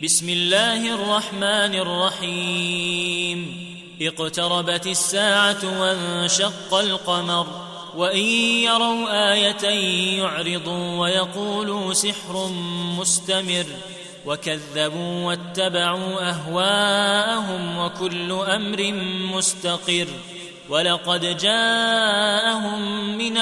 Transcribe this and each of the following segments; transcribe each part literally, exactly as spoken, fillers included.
بسم الله الرحمن الرحيم. اقتربت الساعة وانشق القمر وإن يروا آية يعرضوا ويقولوا سحر مستمر وكذبوا واتبعوا أهواءهم وكل أمر مستقر. ولقد جاءهم من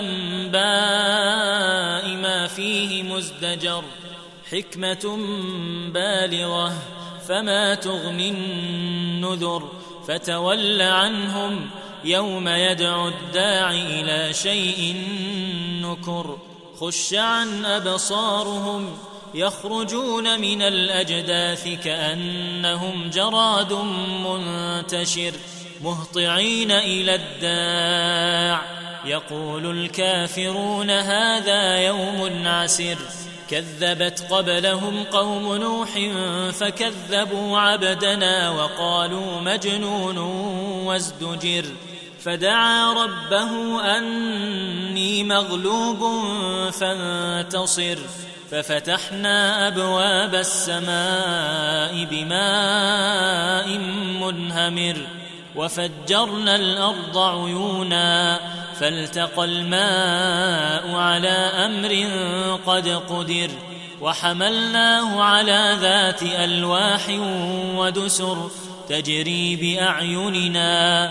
الأنباء ما فيه مزدجر حكمة بالغة فما تغني النذر. فتول عنهم يوم يدعو الداعي إلى شيء نكر. خش عن أبصارهم يخرجون من الأجداث كأنهم جراد منتشر مهطعين إلى الداع يقول الكافرون هذا يوم عسر. كذبت قبلهم قوم نوح فكذبوا عبدنا وقالوا مجنون وازدجر. فدعا ربه أني مغلوب فانتصر. ففتحنا أبواب السماء بماء منهمر وفجرنا الأرض عيونا فالتقى الماء على أمر قد قدر. وحملناه على ذات ألواح ودسر تجري بأعيننا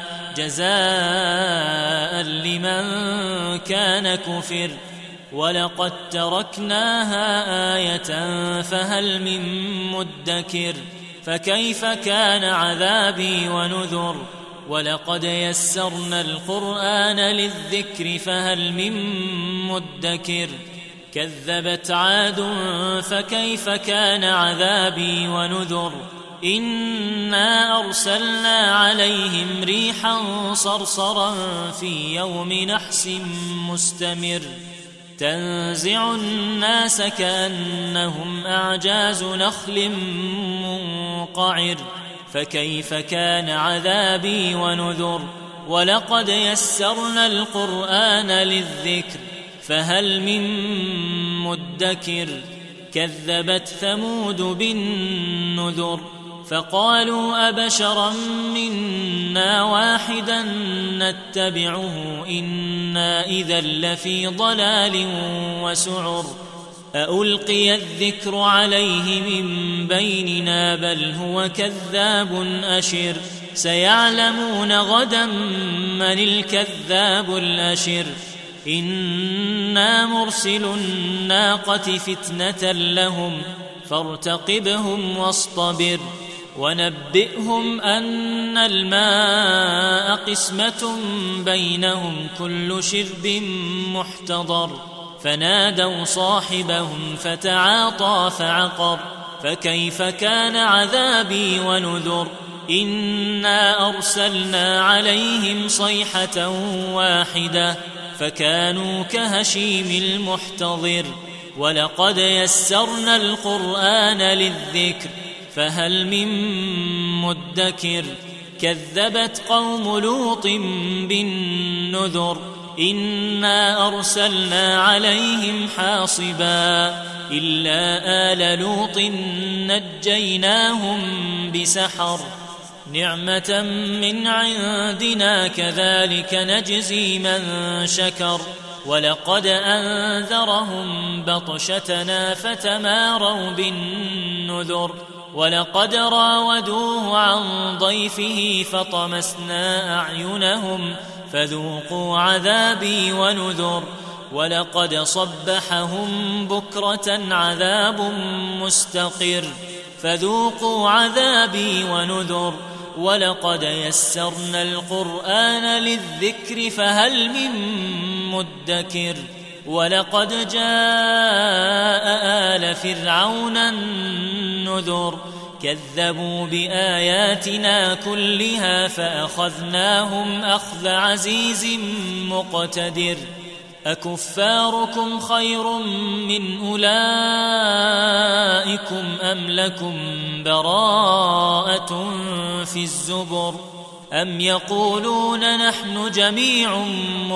جزاء لمن كان كفر. ولقد تركناها آية فهل من مدكر. فكيف كان عذابي ونذر. ولقد يسرنا القرآن للذكر فهل من مدكر. كذبت عاد فكيف كان عذابي ونذر. إنا أرسلنا عليهم ريحا صرصرا في يوم نحس مستمر تنزع الناس كأنهم أعجاز نخل منقعر. فكيف كان عذابي ونذر. ولقد يسرنا القرآن للذكر فهل من مدكر. كذبت ثمود بالنذر فقالوا أبشرا منا واحدا نتبعه إنا إذا لفي ضلال وسعر. أألقي الذكر عليه من بيننا بل هو كذاب أشر. سيعلمون غدا من الكذاب الأشر. إنا مرسل الناقة فتنة لهم فارتقبهم واصطبر. ونبئهم أن الماء قسمة بينهم كل شرب محتضر. فنادوا صاحبهم فتعاطى فعقر. فكيف كان عذابي ونذر. إنا أرسلنا عليهم صيحة واحدة فكانوا كهشيم المحتضر. ولقد يسرنا القرآن للذكر فهل من مدكر. كذبت قوم لوط بالنذر إنا أرسلنا عليهم حاصبا إلا آل لوط نجيناهم بسحر نعمة من عندنا كذلك نجزي من شكر. ولقد أنذرهم بطشتنا فتماروا بالنذر. ولقد راودوه عن ضيفه فطمسنا أعينهم فذوقوا عذابي ونذر. ولقد صبحهم بكرة عذاب مستقر فذوقوا عذابي ونذر. ولقد يسرنا القرآن للذكر فهل من مدكر. ولقد جاء آل فرعون النذر كذبوا بآياتنا كلها فأخذناهم أخذ عزيز مقتدر. أكفاركم خير من أولئكم أم لكم براءة في الزبر. أم يقولون نحن جميع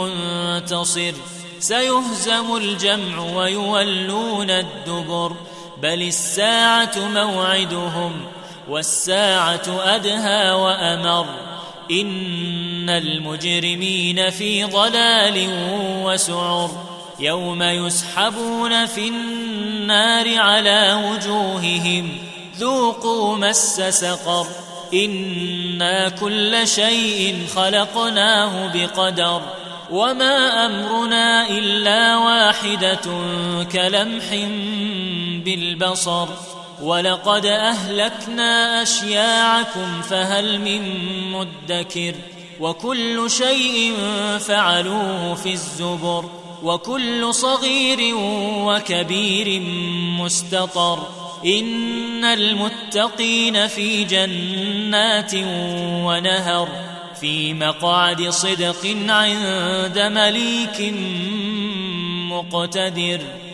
منتصر سيهزم الجمع ويولون الدبر. بل الساعة موعدهم والساعة أدهى وأمر إن المجرمين في ضلال وسعر يوم يسحبون في النار على وجوههم ذوقوا مس سقر إنا كل شيء خلقناه بقدر وما أمرنا إلا واحدة كلمح بالبصر ولقد أهلكنا أشياعكم فهل من مدكر وكل شيء فعلوه في الزبر وكل صغير وكبير مستطر إن المتقين في جنات ونهر في مقعد صدق عند مليك مقتدر.